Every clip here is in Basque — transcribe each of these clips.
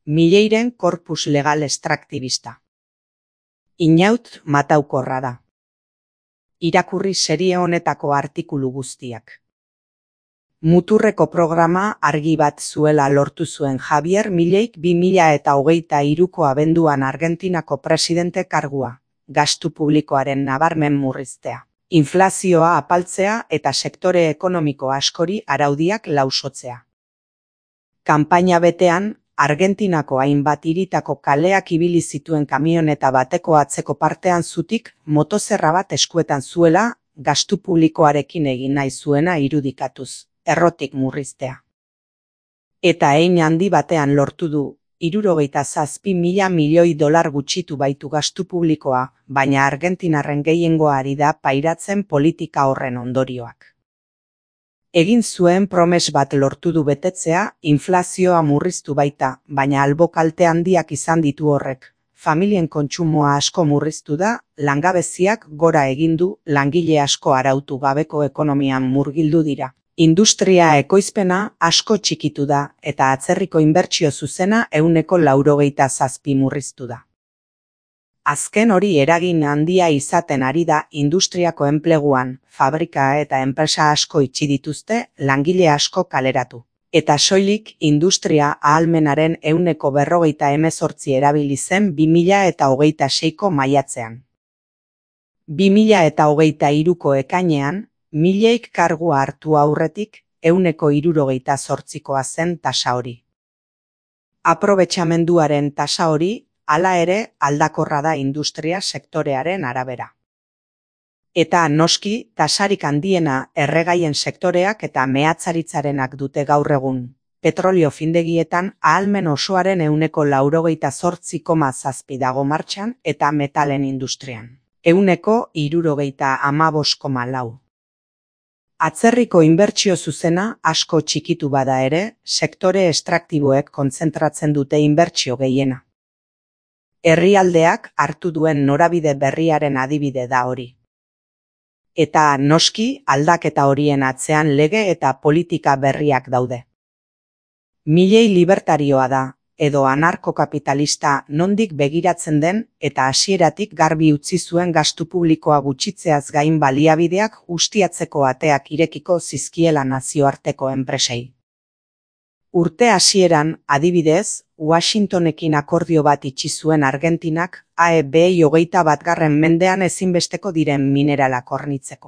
Milleiren korpus legal estraktibista. Inaut mataukorra da. Irakurri serie honetako artikulu guztiak. Muturreko programa argi bat zuela lortu zuen Javier Mileik 2023ko abenduan Argentinako presidente kargua, gastu publikoaren nabarmen murriztea, inflazioa apaltzea eta sektore ekonomiko askori araudiak lausotzea. Kanpaina betean, Argentinako hainbat hiritako kaleak ibili zituen kamioneta bateko atzeko partean zutik motozerra bat eskuetan zuela gastu publikoarekin egin nahi zuena irudikatuz, errotik murriztea. Eta hein handi batean lortu du, 67.000 milioi dolar gutxitu baitu gastu publikoa, baina argentinarren gehiengoa ari da pairatzen politika horren ondorioak. Egin zuen promes bat lortu du betetzea, inflazioa murriztu baita, baina albo kalte handiak izan ditu horrek. Familien kontsumoa asko murriztu da, langabeziak gora egin du, langile asko arautu gabeko ekonomian murgildu dira. Industria ekoizpena asko txikitu da, eta atzerriko inbertsio zuzena 87% murriztu da. Azken hori eragin handia izaten ari da industriako enpleguan, fabrika eta enpresa asko itxi dituzte, langile asko kaleratu. Eta soilik industria ahalmenaren 48% erabili zen 2026ko maiatzean. 2023ko ekainean, Mileik kargua hartu aurretik 68%koa zen tasa hori. Aprobetxamenduaren tasa hori, hala ere, aldakorra da industria sektorearen arabera. Eta noski, tasarik handiena erregaien sektoreak eta mehatzaritzarenak dute gaur egun. Petrolio findegietan ahalmen osoaren 98,7% dago martxan eta metalen industrian. 75,4%. Atzerriko inbertsio zuzena asko txikitu bada ere, sektore estraktiboek kontzentratzen dute inbertsio gehiena. Herrialdeak hartu duen norabide berriaren adibide da hori. Eta noski aldaketa horien atzean lege eta politika berriak daude. Milei libertarioa da, edo anarkokapitalista nondik begiratzen den eta hasieratik garbi utzi zuen gastu publikoa gutxitzeaz gain baliabideak ustiatzeko ateak irekiko zizkiela nazioarteko enpresei. Urte hasieran, adibidez, Washingtonekin akordio bat itxi zuen Argentinak AEB 21. mendean ezinbesteko diren mineralak hornitzeko.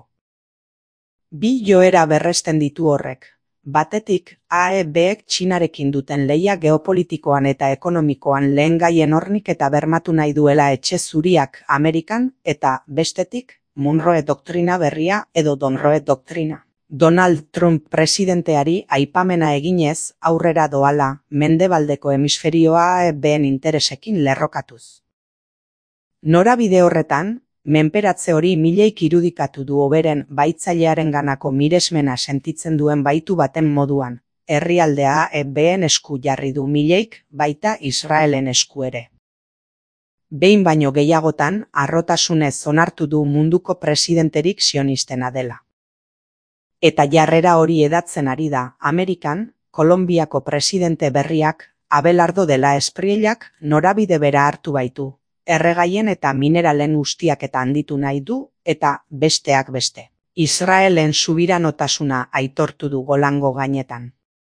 Bi joera berresten ditu horrek. Batetik, AEBek Txinarekin duten lehia geopolitikoan eta ekonomikoan lehengaien hornik eta bermatu nahi duela etxe zuriak Amerikan, eta bestetik, Monroe doktrina berria edo Monroe doktrina. Donald Trump presidenteari aipamena eginez aurrera doala mendebaldeko hemisferioa AEBen interesekin lerrokatuz. Norabide horretan, menperatze hori Mileik irudikatu du hoberen baitzailearenganako miresmena sentitzen duen baitu baten moduan. Herrialdea AEBen esku jarri du Mileik, baita Israelen esku ere. Behin baino gehiagotan, harrotasunez onartu du munduko presidenterik sionistena dela. Eta jarrera hori edatzen ari da, Amerikan, Kolonbiako presidente berriak, Abelardo de la Espriellak norabide bera hartu baitu. Erregaien eta mineralen ustiaketa handitu nahi du, eta besteak beste. Israelen subiranotasuna aitortu du Golango gainetan.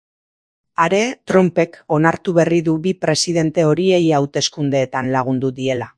Are, Trumpek onartu berri du bi presidente horiei hauteskundeetan lagundu diela.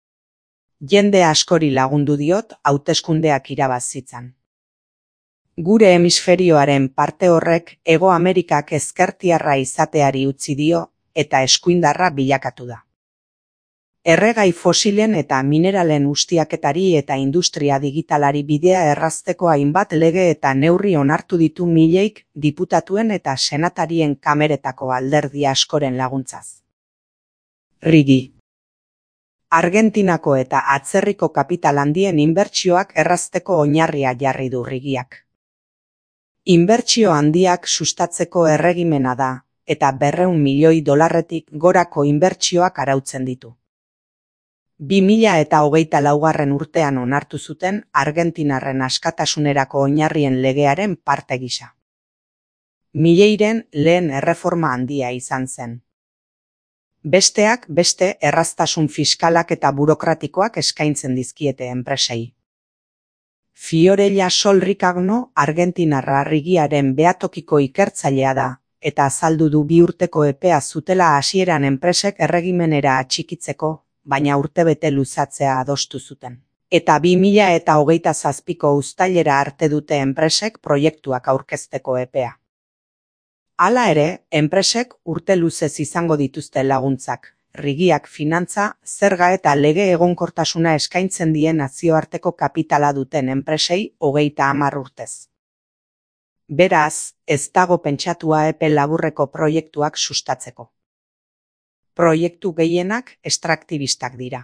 Jende askori lagundu diot hauteskundeak irabazitzan. Gure hemisferioaren parte horrek Hego Amerikak ezkertiarra izateari utzi dio eta eskuindarra bilakatu da. Erregai fosilen eta mineralen ustiaketari eta industria digitalari bidea errazteko hainbat lege eta neurri onartu ditu Mileik diputatuen eta senatarien kameretako alderdi askoren laguntzaz. Rigi. Argentinako eta atzerriko kapital handien inbertsioak errazteko oinarria jarri du Rigiak. Inbertsio handiak sustatzeko erregimena da, eta 200 milioi dolarretik gorako inbertsioak arautzen ditu. 2024 urtean onartu zuten Argentinarren askatasunerako oinarrien legearen parte gisa. Mileiren lehen erreforma handia izan zen. Besteak beste erraztasun fiskalak eta burokratikoak eskaintzen dizkiete enpresei. Fiorella Sol Ricagno argentinarra rigiaren behatokiko ikertzailea da, eta azaldu du 2 urteko epea zutela hasieran enpresek erregimenera atxikitzeko, baina urtebete luzatzea adostu zuten. Eta 2027ko uztailera arte dute enpresek proiektuak aurkezteko epea. Hala ere, enpresek urte luzez izango dituzte laguntzak, rigiak finantza, zerga eta lege egonkortasuna eskaintzen dien nazioarteko kapitala duten enpresei 30 urtez. Beraz, ez dago pentsatua epe laburreko proiektuak sustatzeko. Proiektu gehienak estraktibistak dira.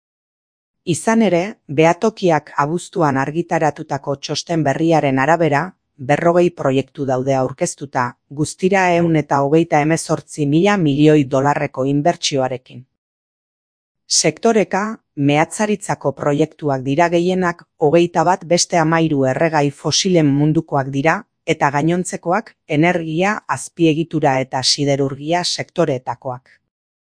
Izan ere, behatokiak abuztuan argitaratutako txosten berriaren arabera, 40 proiektu daude aurkeztuta, guztira 128.000 milioi dolarreko inbertsioarekin. Sektoreka, mehatzaritzako proiektuak dira gehienak, 21 beste 13 erregai fosilen mundukoak dira, eta gainontzekoak energia, azpiegitura eta siderurgia sektoreetakoak.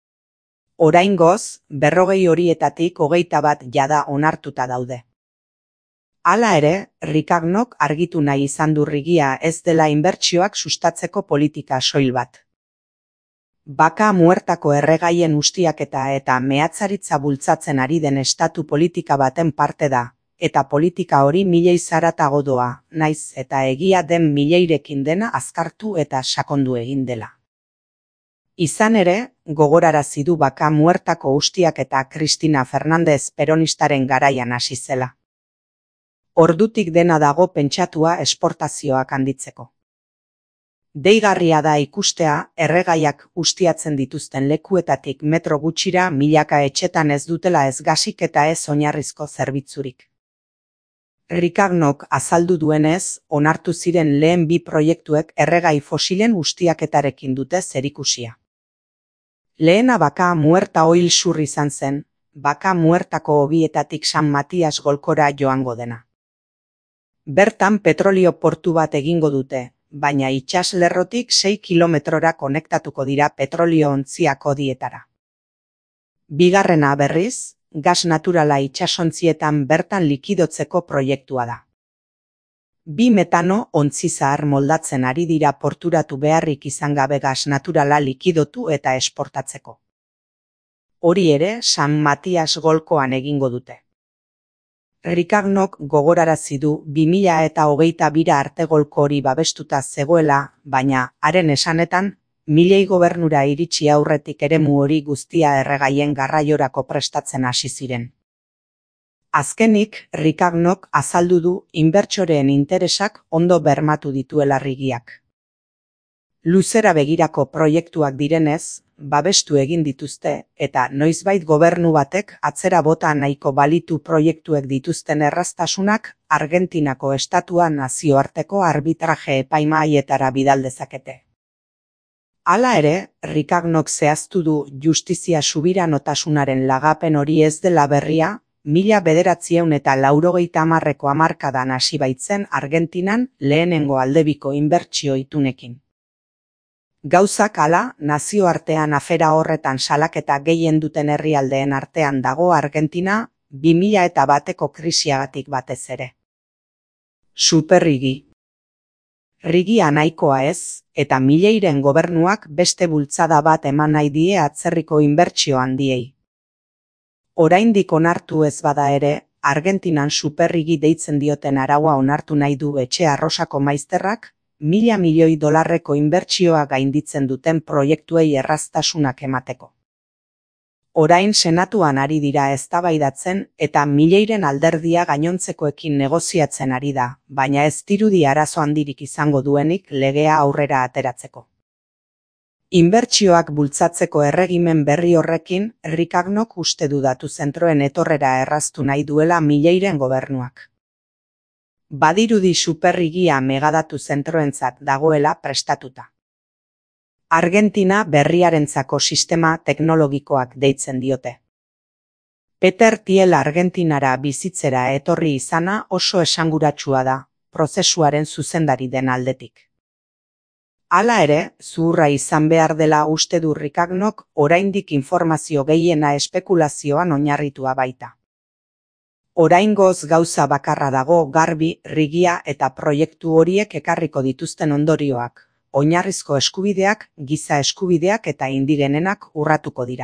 Oraingoz, 40 horietatik 21 jada onartuta daude. Hala ere, Ricagnok argitu nahi izan du rigia ez dela inbertsioak sustatzeko politika soil bat. Baka muertako erregaien ustiaketa eta mehatzaritza bultzatzen ari den estatu politika baten parte da, eta politika hori milei zaratago doa, naiz eta egia den mileirekin dena azkartu eta sakondu egin dela. Izan ere, gogorarazi du baka muertako ustiaketa Cristina Fernández peronistaren garaian hasi zela. Ordutik dena dago pentsatua esportazioak handitzeko. Deigarria da ikustea erregaiak ustiatzen dituzten lekuetatik metro gutxira milaka etxetan ez dutela ez gasik eta ez oinarrizko zerbitzurik. Ricagnok azaldu duenez, onartu ziren lehen 2 proiektuek erregai fosilen ustiaketarekin dute zerikusia. Lehena baka muerta oil sur izan zen, baka muertako hobietatik San Matias golkora joango dena. Bertan petrolio portu bat egingo dute, baina itsaslerrotik 6 kilometrora konektatuko dira petrolio ontziak hodietara. Bigarrena berriz, gas naturala itsasontzietan bertan likidotzeko proiektua da. 2 metano ontzi zahar moldatzen ari dira porturatu beharrik izan gabe gas naturala likidotu eta esportatzeko. Hori ere, San Matias golkoan egingo dute. Ricagnok gogorarazi du 2022 arte golko hori babestuta zegoela, baina, haren esanetan, milei gobernura iritsi aurretik eremu hori guztia erregaien garraiorako prestatzen hasi ziren. Azkenik, Ricagnok azaldu du inbertsoreen interesak ondo bermatu dituela rigiak. Luzera begirako proiektuak direnez, babestu egin dituzte, eta noizbait gobernu batek atzera bota nahiko balitu proiektuek dituzten erraztasunak Argentinako estatua nazioarteko arbitraje epaimahaietara bidal dezakete. Hala ere, Ricagnok zehaztu du justizia subiranotasunaren lagapen hori ez dela berria, 1980ko hamarkadan hasi baitzen Argentinan lehenengo aldebiko inbertsio itunekin. Gauzak hala, nazioartean afera horretan salaketa gehien duten herrialdeen artean dago Argentina 2001ko krisiagatik batez ere. Superrigi. Rigia nahikoa ez, eta mileiren gobernuak beste bultzada bat eman nahi die atzerriko inbertsio handiei. Oraindik onartu ez bada ere, Argentinan superrigi deitzen dioten araua onartu nahi du Etxe Arrosako maizterrak, 1.000 milioi dolarreko inbertsioa gainditzen duten proiektuei erraztasunak emateko. Orain senatuan ari dira eztabaidatzen eta mileiren alderdia gainontzekoekin negoziatzen ari da, baina ez dirudi arazo handirik izango duenik legea aurrera ateratzeko. Inbertsioak bultzatzeko erregimen berri horrekin, Ricagnok uste du datu zentroen etorrera erraztu nahi duela mileiren gobernuak. Badirudi superrigia megadatu zentroentzat dagoela prestatuta. Argentina berriarentzako sistema teknologikoak deitzen diote. Peter Thiel Argentinara bizitzera etorri izana oso esanguratsua da, prozesuaren zuzendari den aldetik. Hala ere, zuhurra izan behar dela uste du Ricagnok oraindik informazio gehiena espekulazioan oinarritua baita. Oraingoz gauza bakarra dago garbi, rigia eta proiektu horiek ekarriko dituzten ondorioak. Oinarrizko eskubideak, giza eskubideak eta indigenenak urratuko dira.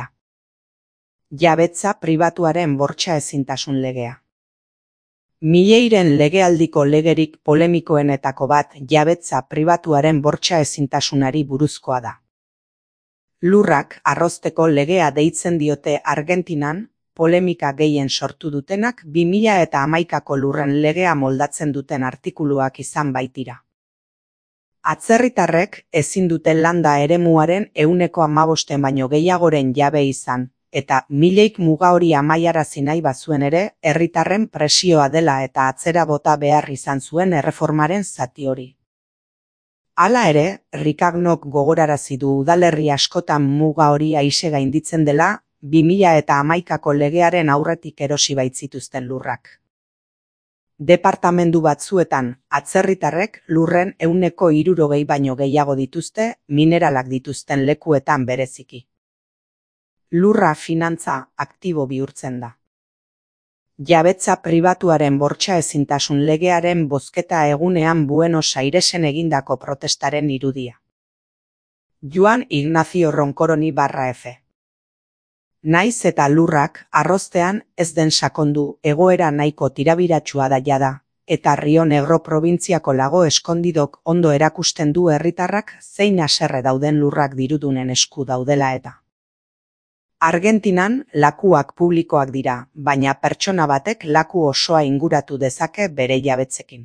Jabetza pribatuaren bortxa ezintasun legea. Milleiren legealdiko legerik polemikoenetako bat jabetza pribatuaren bortxa ezintasunari buruzkoa da. Lurrak arrozteko legea deitzen diote Argentinan, polemika gehien sortu dutenak 2011ko lurren legea moldatzen duten artikuluak izan baitira. Atzerritarrek ezin dute landa eremuaren 15% baino gehiagoren jabe izan, eta mileik muga hori amaiarazi nahi bazuen ere, herritarren presioa dela eta atzera bota behar izan zuen erreformaren zati hori. Hala ere, Ricagnok gogorarazi du udalerri askotan muga hori aise gainditzen dela, 2011ko legearen aurretik erosi baitzituzten lurrak. Departamendu batzuetan, atzerritarrek lurren 60% baino gehiago dituzte, mineralak dituzten lekuetan bereziki. Lurra finantza aktibo bihurtzen da. Jabetza pribatuaren bortxa ezintasun legearen bozketa egunean Buenos Airesen egindako protestaren irudia. Juan Ignacio Roncoroni /F. Naiz eta lurrak arroztean ez den sakondu egoera nahiko tirabiratsua da jada, eta Rio Negro probintziako lago eskondidok ondo erakusten du herritarrak zein haserre dauden lurrak dirudunen esku daudela eta. Argentinan lakuak publikoak dira, baina pertsona batek laku osoa inguratu dezake bere jabetzekin.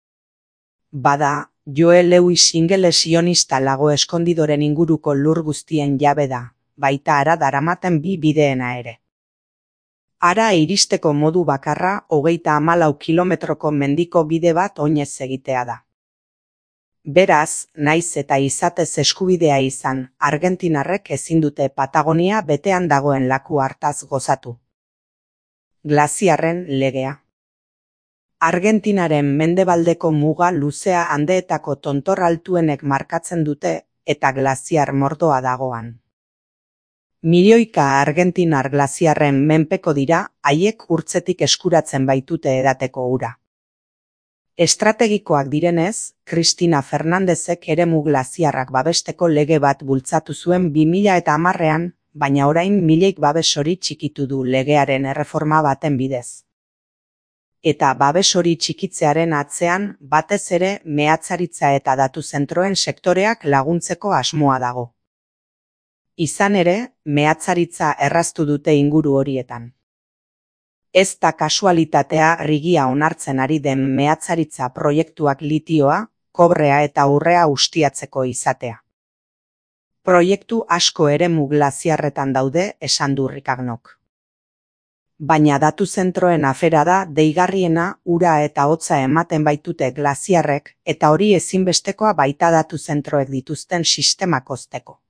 Bada, Joe Lewis ingeles sionista lago eskondidoren inguruko lur guztien jabe da, baita hara daramaten 2 bideena ere. Hara iristeko modu bakarra 34 kilometroko mendiko bide bat oinez egitea da. Beraz, naiz eta izatez eskubidea izan, argentinarrek ezin dute Patagonia betean dagoen laku hartaz gozatu. Glaziarren legea. Argentinaren mendebaldeko muga luzea Andeetako tontor altuenek markatzen dute eta glaziar mordoa dagoan. Milioika argentinar glaziarren menpeko dira, haiek urtzetik eskuratzen baitute edateko ura. Estrategikoak direnez, Cristina Fernandezek eremu glaziarrak babesteko lege bat bultzatu zuen 2010ean, baina orain mileik babes hori txikitu du legearen erreforma baten bidez. Eta babes hori txikitzearen atzean, batez ere mehatzaritza eta datu zentroen sektoreak laguntzeko asmoa dago. Izan ere, mehatzaritza erraztu dute inguru horietan. Ez da kasualitatea rigia onartzen ari den mehatzaritza proiektuak litioa, kobrea eta urrea ustiatzeko izatea. Proiektu asko eremu glaziarretan daude, esan du Ricagnok. Baina datu zentroen afera da deigarriena ura eta hotza ematen baitute glaziarrek eta hori ezinbestekoa baita datu zentroek dituzten sistemak hozteko.